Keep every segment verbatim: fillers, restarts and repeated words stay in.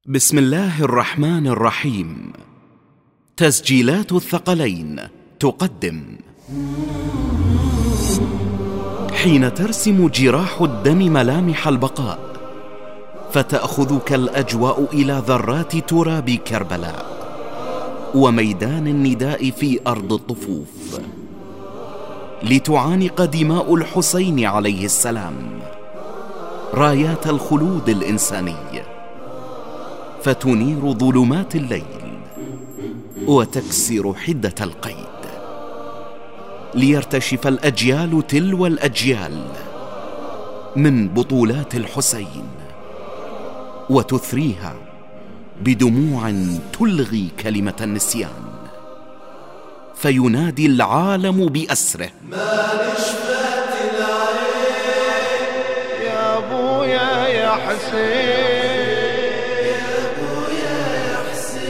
بسم الله الرحمن الرحيم. تسجيلات الثقلين تقدم: حين ترسم جراح الدم ملامح البقاء، فتأخذك الأجواء إلى ذرات تراب كربلاء وميدان النداء في أرض الطفوف، لتعانق دماء الحسين عليه السلام رايات الخلود الإنساني، فتنير ظلمات الليل وتكسر حدة القيد، ليرتشف الأجيال تلو الأجيال من بطولات الحسين، وتثريها بدموع تلغي كلمة النسيان، فينادي العالم بأسره: ما نشفت العين يا ابويا يا حسين، يا ابويا يا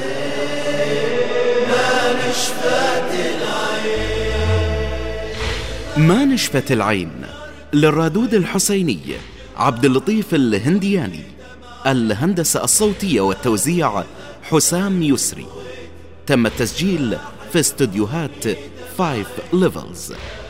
حسين، ما نشفت العين. ما نشفت العين للرادود الحسيني عبد اللطيف الهندياني، الهندسة الصوتية والتوزيع حسام يسري. تم التسجيل في استوديوهات فايف ليفلز.